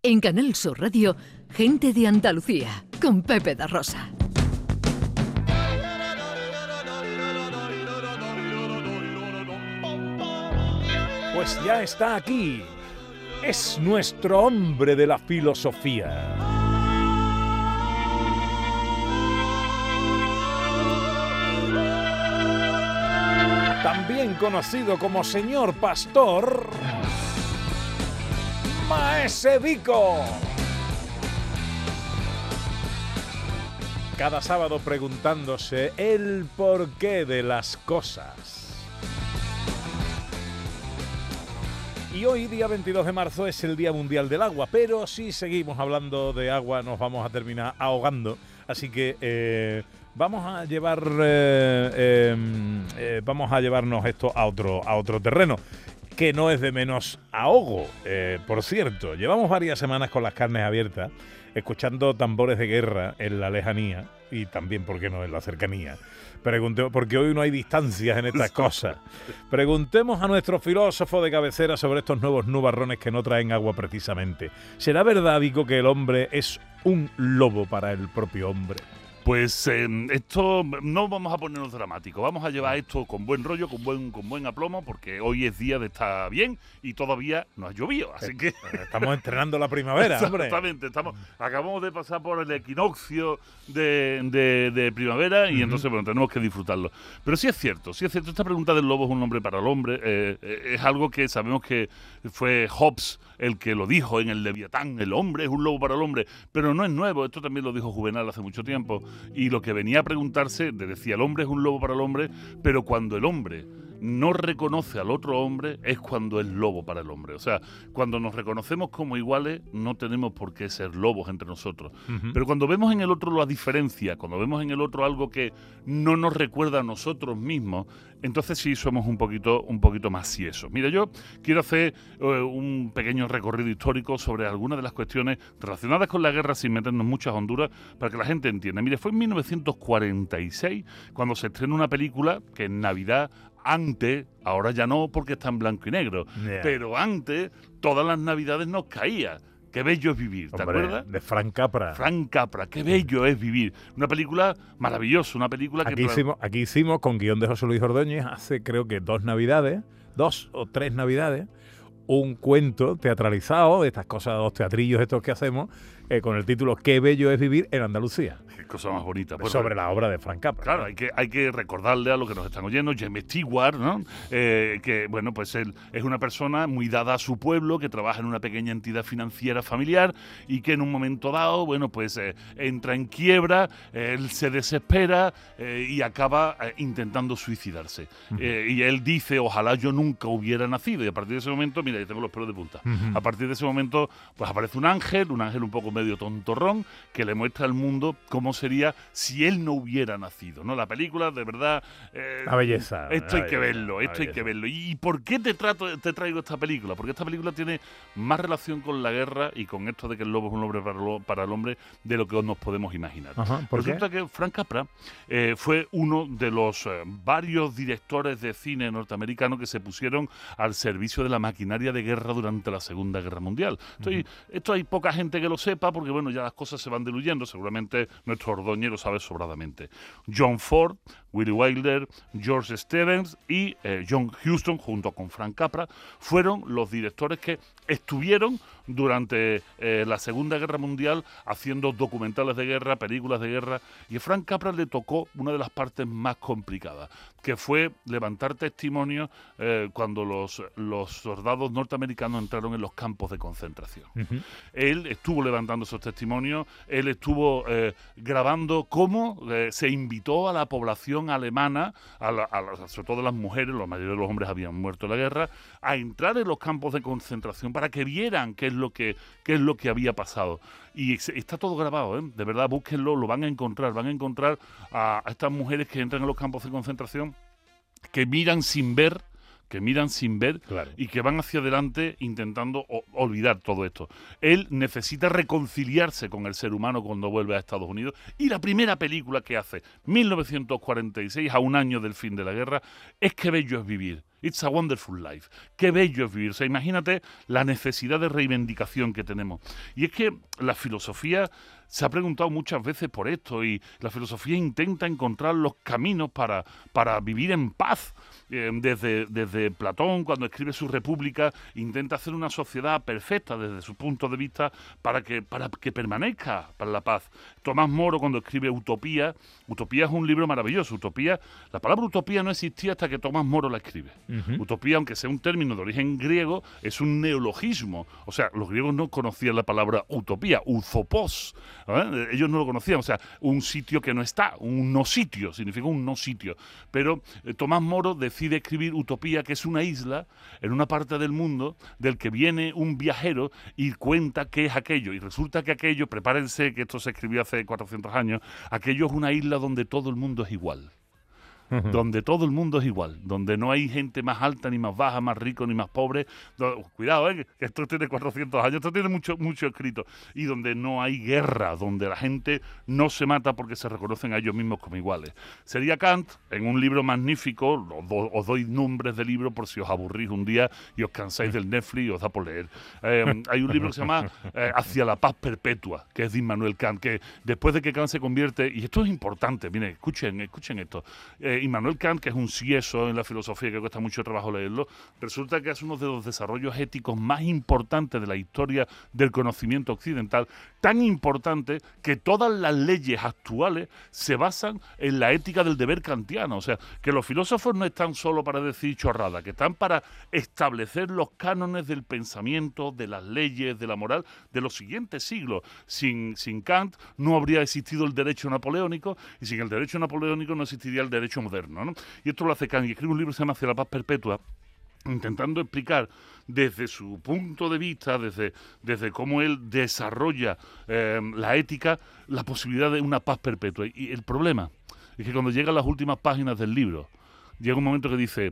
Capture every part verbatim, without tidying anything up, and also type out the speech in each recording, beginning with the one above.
En Canal Sur Radio, Gente de Andalucía, con Pepe da Rosa. Pues ya está aquí. Es nuestro hombre de la filosofía. También conocido como señor pastor, Maese Vico. Cada sábado preguntándose el porqué de las cosas. Y hoy, día veintidós de marzo, es el Día Mundial del Agua, pero si seguimos hablando de agua nos vamos a terminar ahogando. Así que eh, vamos a llevar eh, eh, eh, vamos a llevarnos esto a otro, a otro terreno, que no es de menos ahogo. Eh, por cierto, llevamos varias semanas con las carnes abiertas, escuchando tambores de guerra en la lejanía y también, ¿por qué no?, en la cercanía. Pregunte, porque hoy no hay distancias en estas cosas. Preguntemos a nuestro filósofo de cabecera sobre estos nuevos nubarrones que no traen agua precisamente. ¿Será verdad, Vico, que el hombre es un lobo para el propio hombre? Pues eh, esto no vamos a ponernos dramáticos, vamos a llevar esto con buen rollo, con buen con buen aplomo, porque hoy es día de estar bien y todavía no ha llovido, así que... Estamos estrenando la primavera, hombre. Exactamente, estamos, acabamos de pasar por el equinoccio de, de, de primavera y uh-huh. entonces, bueno, tenemos que disfrutarlo. Pero sí es cierto, sí es cierto, esta pregunta del lobo es un hombre para el hombre, eh, eh, es algo que sabemos que fue Hobbes el que lo dijo en el Leviatán, el hombre es un lobo para el hombre, pero no es nuevo, esto también lo dijo Juvenal hace mucho tiempo. Y lo que venía a preguntarse, decía, el hombre es un lobo para el hombre, pero cuando el hombre no reconoce al otro hombre es cuando es lobo para el hombre. O sea, cuando nos reconocemos como iguales no tenemos por qué ser lobos entre nosotros. Uh-huh. Pero cuando vemos en el otro la diferencia, cuando vemos en el otro algo que no nos recuerda a nosotros mismos, entonces sí somos un poquito, un poquito más siesos. Mira, yo quiero hacer uh, un pequeño recorrido histórico sobre algunas de las cuestiones relacionadas con la guerra sin meternos muchas honduras para que la gente entienda. Mire, fue en mil novecientos cuarenta y seis cuando se estrenó una película que en Navidad, antes, ahora ya no porque está en blanco y negro, yeah. pero antes todas las Navidades nos caía. Qué bello es vivir, ¿te Hombre, acuerdas? De Frank Capra. Frank Capra, qué bello es vivir. Una película maravillosa, una película que... Aquí hicimos, aquí hicimos con guión de José Luis Ordóñez hace creo que dos Navidades, dos o tres Navidades, un cuento teatralizado, de estas cosas, los teatrillos estos que hacemos, eh, con el título Qué bello es vivir en Andalucía. Qué cosa más bonita. Pues sobre la obra de Frank Capra. Claro, hay que, hay que recordarle a los que nos están oyendo, James Stewart, ¿no? Eh, que, bueno, pues él es una persona muy dada a su pueblo, que trabaja en una pequeña entidad financiera familiar y que en un momento dado, bueno, pues eh, entra en quiebra, eh, él se desespera eh, y acaba eh, intentando suicidarse. Uh-huh. Eh, y él dice, ojalá yo nunca hubiera nacido. Y a partir de ese momento, mira, yo tengo los pelos de punta. Uh-huh. A partir de ese momento, pues aparece un ángel, un ángel un poco medio tontorrón, que le muestra al mundo cómo sería si él no hubiera nacido, ¿no? La película, de verdad... Eh, la belleza. Esto la hay que belleza, verlo, esto hay que verlo. ¿Y por qué te, trato, te traigo esta película? Porque esta película tiene más relación con la guerra y con esto de que el lobo es un hombre para, lo, para el hombre de lo que nos podemos imaginar. Ajá, ¿por Resulta qué? que Frank Capra eh, fue uno de los eh, varios directores de cine norteamericanos que se pusieron al servicio de la maquinaria de guerra durante la Segunda Guerra Mundial. Esto, uh-huh. hay, esto hay poca gente que lo sepa porque, bueno, ya las cosas se van diluyendo. Seguramente nuestro Ordóñez lo sabe sobradamente. John Ford, Willie Wilder, George Stevens y eh, John Huston, junto con Frank Capra, fueron los directores que estuvieron durante eh, la Segunda Guerra Mundial haciendo documentales de guerra, películas de guerra, y a Frank Capra le tocó una de las partes más complicadas, que fue levantar testimonios eh, cuando los, los soldados norteamericanos entraron en los campos de concentración. Uh-huh. Él estuvo levantando esos testimonios, él estuvo eh, grabando cómo eh, se invitó a la población alemana, a la, a la, sobre todo las mujeres, la mayoría de los hombres habían muerto en la guerra, a entrar en los campos de concentración para que vieran qué es lo que, qué es lo que había pasado. Y está todo grabado, ¿eh? De verdad, búsquenlo, lo van a encontrar, van a encontrar a, a estas mujeres que entran en los campos de concentración, que miran sin ver, que miran sin ver claro. y que van hacia adelante intentando o, olvidar todo esto. Él necesita reconciliarse con el ser humano cuando vuelve a Estados Unidos, y la primera película que hace, mil novecientos cuarenta y seis, a un año del fin de la guerra, es Qué bello es vivir. It's a wonderful life. Qué bello es vivir. O sea, imagínate la necesidad de reivindicación que tenemos. Y es que la filosofía se ha preguntado muchas veces por esto y la filosofía intenta encontrar los caminos para, para vivir en paz. Eh, desde, desde Platón, cuando escribe su República, intenta hacer una sociedad perfecta desde su punto de vista para que, para que permanezca para la paz. Tomás Moro, cuando escribe Utopía, Utopía es un libro maravilloso. Utopía, la palabra utopía no existía hasta que Tomás Moro la escribe. Uh-huh. Utopía, aunque sea un término de origen griego, es un neologismo. O sea, los griegos no conocían la palabra utopía, uzopos. ¿Eh? Ellos no lo conocían. O sea, un sitio que no está, un no sitio, significa un no sitio. Pero eh, Tomás Moro decide escribir Utopía, que es una isla en una parte del mundo del que viene un viajero y cuenta qué es aquello. Y resulta que aquello, prepárense que esto se escribió hace cuatrocientos años, aquello es una isla donde todo el mundo es igual. Uh-huh. Donde todo el mundo es igual, donde no hay gente más alta ni más baja, más rico ni más pobre. Do, cuidado, ¿eh? Que esto tiene cuatrocientos años, esto tiene mucho, mucho escrito. Y donde no hay guerra, donde la gente no se mata porque se reconocen a ellos mismos como iguales. Sería Kant, en un libro magnífico, os, do, os doy nombres de libros por si os aburrís un día y os cansáis del Netflix y os da por leer. Eh, hay un libro que se llama eh, Hacia la paz perpetua, que es de Immanuel Kant, que después de que Kant se convierte, y esto es importante, miren, escuchen, escuchen esto, eh, Immanuel Kant, que es un cieso en la filosofía que cuesta mucho trabajo leerlo, resulta que es uno de los desarrollos éticos más importantes de la historia del conocimiento occidental, tan importante que todas las leyes actuales se basan en la ética del deber kantiano. O sea, que los filósofos no están solo para decir chorrada, que están para establecer los cánones del pensamiento, de las leyes, de la moral de los siguientes siglos. Sin, sin Kant no habría existido el derecho napoleónico y sin el derecho napoleónico no existiría el derecho moderno, ¿no? Y esto lo hace Kant y escribe un libro que se llama Hacia la paz perpetua, intentando explicar desde su punto de vista, desde, desde cómo él desarrolla eh, la ética, la posibilidad de una paz perpetua. Y el problema es que cuando llegan las últimas páginas del libro, llega un momento que dice: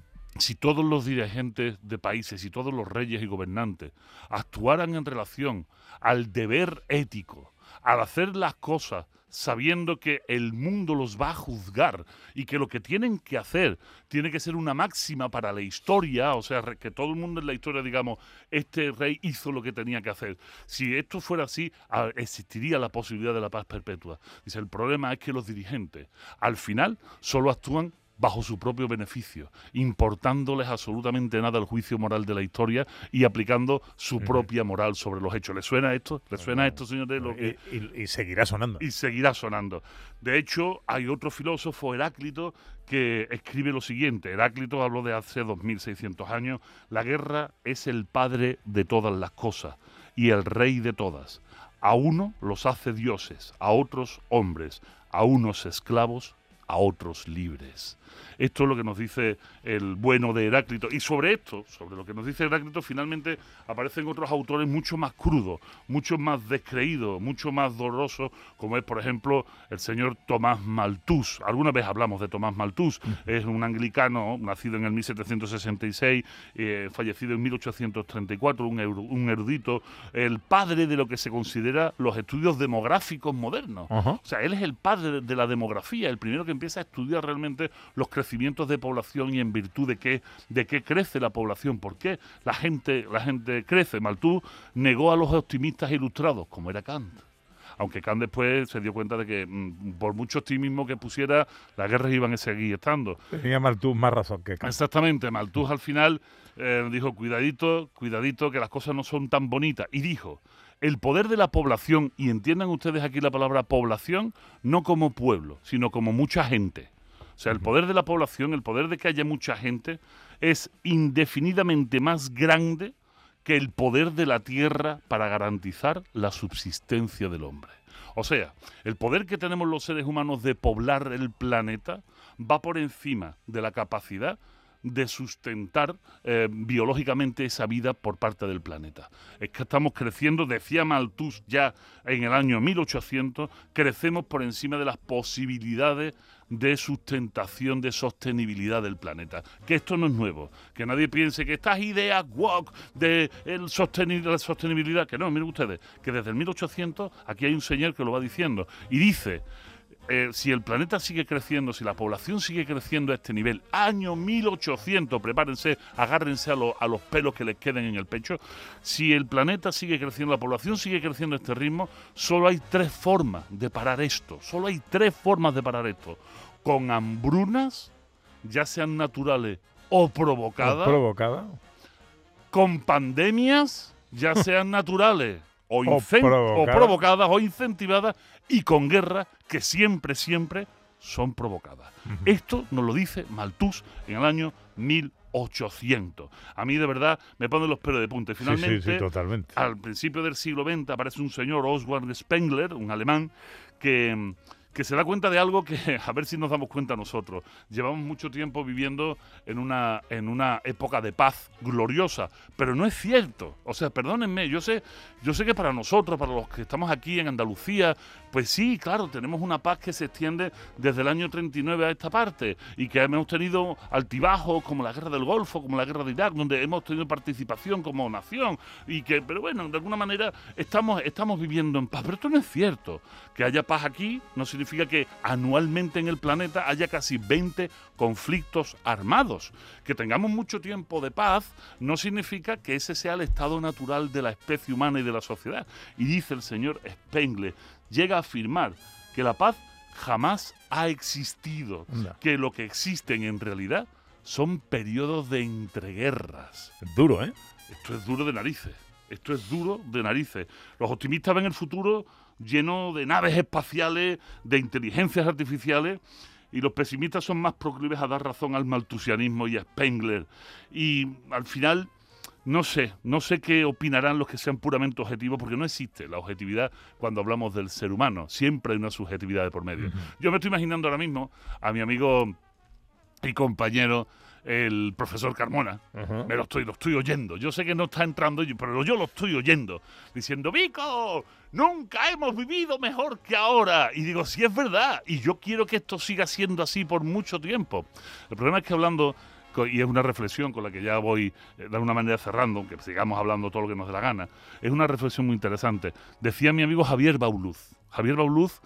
si todos los dirigentes de países y todos los reyes y gobernantes actuaran en relación al deber ético, al hacer las cosas sabiendo que el mundo los va a juzgar y que lo que tienen que hacer tiene que ser una máxima para la historia, o sea, que todo el mundo en la historia, digamos, este rey hizo lo que tenía que hacer. Si esto fuera así, existiría la posibilidad de la paz perpetua. Dice, el problema es que los dirigentes, al final, solo actúan bajo su propio beneficio, importándoles absolutamente nada el juicio moral de la historia y aplicando su uh-huh. propia moral sobre los hechos. ¿Le suena esto? ¿Le suena esto, señores? Lo que... y, y, y seguirá sonando. Y seguirá sonando. De hecho, hay otro filósofo, Heráclito, que escribe lo siguiente. Heráclito habló de hace dos mil seiscientos años. La guerra es el padre de todas las cosas y el rey de todas. A uno los hace dioses, a otros hombres, a unos esclavos, a otros libres. Esto es lo que nos dice el bueno de Heráclito. Y sobre esto, sobre lo que nos dice Heráclito, finalmente aparecen otros autores mucho más crudos, mucho más descreídos, mucho más dolorosos, como es, por ejemplo, el señor Tomás Malthus. Alguna vez hablamos de Tomás Malthus. Es un anglicano, nacido en el mil setecientos sesenta y seis, eh, fallecido en mil ochocientos treinta y cuatro, un, un erudito, el padre de lo que se considera los estudios demográficos modernos. Uh-huh. O sea, él es el padre de la demografía, el primero que empieza a estudiar realmente los crecimientos de población y en virtud de qué, de qué crece la población, por qué la gente, la gente crece. Malthus negó a los optimistas ilustrados, como era Kant. Aunque Kant después se dio cuenta de que mmm, por mucho optimismo que pusiera, las guerras iban a seguir estando. Tenía Malthus más razón que Kant. Exactamente, Malthus al final eh, dijo, cuidadito, cuidadito, que las cosas no son tan bonitas. Y dijo, el poder de la población, y entiendan ustedes aquí la palabra población, no como pueblo, sino como mucha gente. O sea, el poder de la población, el poder de que haya mucha gente, es indefinidamente más grande que el poder de la tierra para garantizar la subsistencia del hombre. O sea, el poder que tenemos los seres humanos de poblar el planeta va por encima de la capacidad de sustentar eh, biológicamente esa vida por parte del planeta. Es que estamos creciendo, decía Malthus ya en el año mil ochocientos, crecemos por encima de las posibilidades de sustentación, de sostenibilidad del planeta. Que esto no es nuevo, que nadie piense que estas ideas woke de el sosteni- la sostenibilidad, que no, miren ustedes, que desde el mil ochocientos aquí hay un señor que lo va diciendo y dice: eh, si el planeta sigue creciendo, si la población sigue creciendo a este nivel, año mil ochocientos, prepárense, agárrense a, lo, a los pelos que les queden en el pecho, si el planeta sigue creciendo, la población sigue creciendo a este ritmo, solo hay tres formas de parar esto, solo hay tres formas de parar esto, con hambrunas, ya sean naturales o provocadas, provocada. con pandemias, ya sean naturales o, O incen- o provocadas. provocadas o incentivadas, y con guerras que siempre, siempre son provocadas. Ujú. Esto nos lo dice Malthus en el año mil ochocientos. A mí, de verdad, me pone los pelos de punta. Y Sí, finalmente, sí, sí, totalmente. al principio del siglo veinte aparece un señor, Oswald Spengler, un alemán, que, que se da cuenta de algo que, a ver si nos damos cuenta nosotros. Llevamos mucho tiempo viviendo en una, en una época de paz gloriosa, pero no es cierto. O sea, perdónenme, yo sé, yo sé que para nosotros, para los que estamos aquí en Andalucía, pues sí, claro, tenemos una paz que se extiende desde el año treinta y nueve a esta parte, y que hemos tenido altibajos como la guerra del Golfo, como la guerra de Irak, donde hemos tenido participación como nación, y que, pero bueno, de alguna manera estamos, estamos viviendo en paz. Pero esto no es cierto. Que haya paz aquí no significa que anualmente en el planeta haya casi veinte conflictos armados. Que tengamos mucho tiempo de paz no significa que ese sea el estado natural de la especie humana y de la sociedad. Y dice el señor Spengler, llega a afirmar que la paz jamás ha existido, Anda. que lo que existen en realidad son periodos de entreguerras. Es duro, ¿eh? Esto es duro de narices, esto es duro de narices. Los optimistas ven el futuro lleno de naves espaciales, de inteligencias artificiales, y los pesimistas son más proclives a dar razón al malthusianismo y a Spengler. Y al final, no sé, no sé qué opinarán los que sean puramente objetivos, porque no existe la objetividad cuando hablamos del ser humano. Siempre hay una subjetividad de por medio. Ujú. Yo me estoy imaginando ahora mismo a mi amigo y compañero, el profesor Carmona. Ajá. Me lo estoy, lo estoy oyendo. Yo sé que no está entrando, pero yo lo estoy oyendo. Diciendo, Vico, nunca hemos vivido mejor que ahora. Y digo, sí, es verdad. Y yo quiero que esto siga siendo así por mucho tiempo. El problema es que hablando, co- y es una reflexión con la que ya voy eh, de alguna manera cerrando, aunque sigamos hablando todo lo que nos dé la gana, es una reflexión muy interesante. Decía mi amigo Javier Bauluz. Javier Bauluz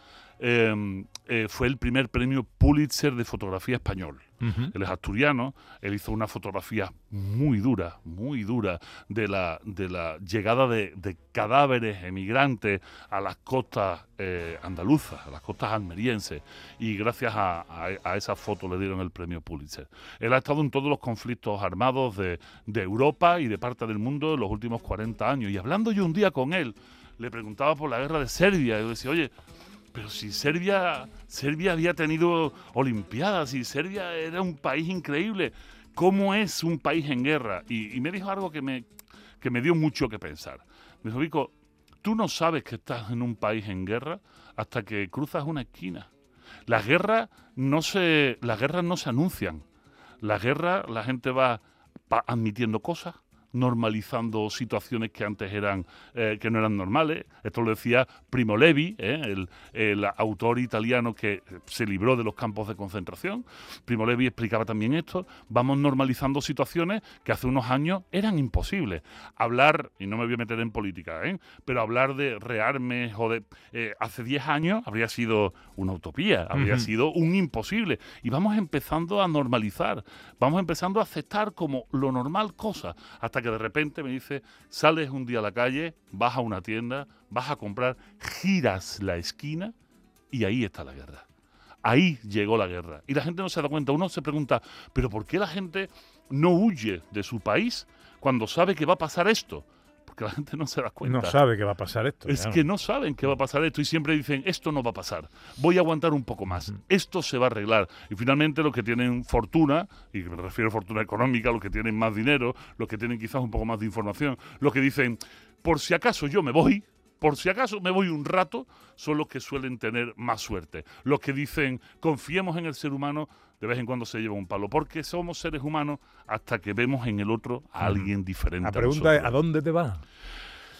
eh, eh, fue el primer premio Pulitzer de fotografía español. Ujú. Él es asturiano, él hizo una fotografía muy dura, muy dura, de la, de la llegada de, de cadáveres emigrantes a las costas eh, andaluzas, a las costas almerienses, y gracias a, a, a esa foto le dieron el premio Pulitzer. Él ha estado en todos los conflictos armados de, de Europa y de parte del mundo en los últimos cuarenta años, y hablando yo un día con él, le preguntaba por la guerra de Serbia, y yo decía, oye, pero si Serbia, Serbia había tenido olimpiadas y Serbia era un país increíble, ¿cómo es un país en guerra? Y, y me dijo algo que me, que me dio mucho que pensar. Me dijo, Vico, tú no sabes que estás en un país en guerra hasta que cruzas una esquina. Las guerras no se, las guerras no se anuncian. Las guerras, la gente va pa- admitiendo cosas, normalizando situaciones que antes eran eh, que no eran normales. Esto lo decía Primo Levi, eh, el, el autor italiano que se libró de los campos de concentración. Primo Levi explicaba también esto. Vamos normalizando situaciones que hace unos años eran imposibles. Hablar, y no me voy a meter en política, ¿eh? pero hablar de rearmes o de eh, hace diez años habría sido una utopía, habría Ujú. sido un imposible. Y vamos empezando a normalizar, vamos empezando a aceptar como lo normal cosas, hasta que de repente me dice, sales un día a la calle, vas a una tienda, vas a comprar, giras la esquina y ahí está la guerra. Ahí llegó la guerra. Y la gente no se da cuenta. Uno se pregunta, ¿pero por qué la gente no huye de su país cuando sabe que va a pasar esto? Porque la gente no se da cuenta. No sabe que va a pasar esto. Es claro. que no saben qué va a pasar esto y siempre dicen, esto no va a pasar, voy a aguantar un poco más, Ujú. esto se va a arreglar. Y finalmente los que tienen fortuna, y me refiero a fortuna económica, los que tienen más dinero, los que tienen quizás un poco más de información, los que dicen, por si acaso yo me voy, por si acaso me voy un rato, son los que suelen tener más suerte. Los que dicen, confiemos en el ser humano, de vez en cuando se lleva un palo, porque somos seres humanos hasta que vemos en el otro a alguien diferente. La a pregunta es, nosotros. ¿a dónde te vas?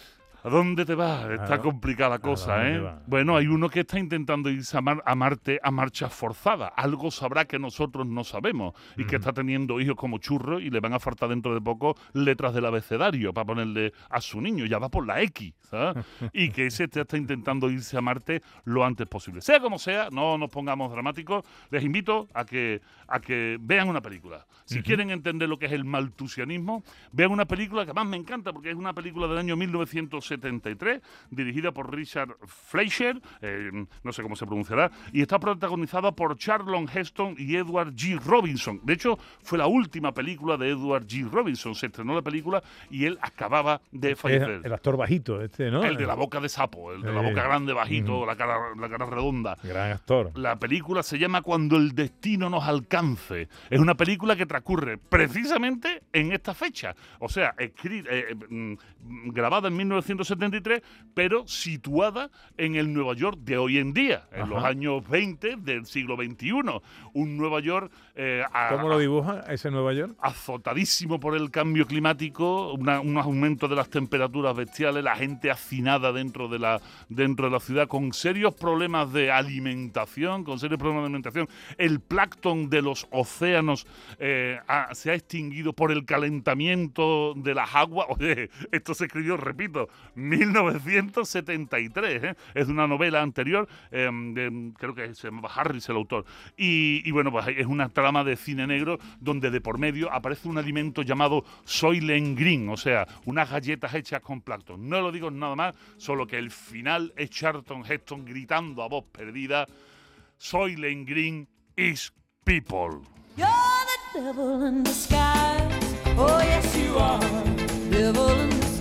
¿A dónde te vas? Está ¿A complicada la cosa, dónde ¿eh? va? Bueno, hay uno que está intentando irse a, Mar- a Marte a marcha forzada. Algo sabrá que nosotros no sabemos. Y uh-huh. que está teniendo hijos como churros y le van a faltar dentro de poco letras del abecedario para ponerle a su niño. Ya va por la X, ¿sabes? Y que ese está intentando irse a Marte lo antes posible. Sea como sea, no nos pongamos dramáticos. Les invito a que, a que vean una película. Si uh-huh. quieren entender lo que es el maltusianismo, vean una película que más me encanta porque es una película del año mil novecientos setenta y tres, dirigida por Richard Fleischer, eh, no sé cómo se pronunciará, y está protagonizada por Charlton Heston y Edward G. Robinson. De hecho, fue la última película de Edward G. Robinson. Se estrenó la película y él acababa de fallecer. El, el actor bajito este, ¿no? El de la boca de sapo, el de la boca grande, bajito, uh-huh. la cara, la cara redonda. Gran actor. La película se llama Cuando el destino nos alcance. Es una película que transcurre precisamente en esta fecha. O sea, escrita, eh, eh, grabada en mil novecientos setenta y tres, pero situada en el Nueva York de hoy en día, en Ajá. los años veinte del siglo veintiuno. Un Nueva York... Eh, a, ¿Cómo lo dibuja ese Nueva York? Azotadísimo por el cambio climático, una, un aumento de las temperaturas bestiales, la gente hacinada dentro de la, dentro de la ciudad, con serios problemas de alimentación, con serios problemas de alimentación. El plancton de los océanos eh, ha, se ha extinguido por el calentamiento de las aguas. Oye, esto se escribió, repito, mil novecientos setenta y tres, ¿eh? Es de una novela anterior, eh, de, creo que se llamaba Harris el autor. Y, y bueno, pues es una trama de cine negro donde de por medio aparece un alimento llamado Soylent Green, o sea, unas galletas hechas con plancton. No lo digo nada más, solo que el final es Charlton Heston gritando a voz perdida: Soylent Green is people. You're the devil in disguise. Oh yes you are, devil in disguise.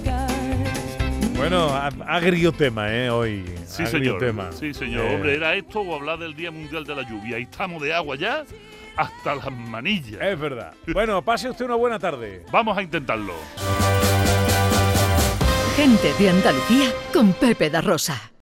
Bueno, agrio tema, ¿eh? Hoy. Sí, agrio señor. Tema. Sí, señor. Eh. Hombre, ¿era esto o hablar del Día Mundial de la Lluvia? Ahí estamos de agua ya hasta las manillas. Es verdad. Bueno, pase usted una buena tarde. Vamos a intentarlo. Gente de Andalucía con Pepe da Rosa.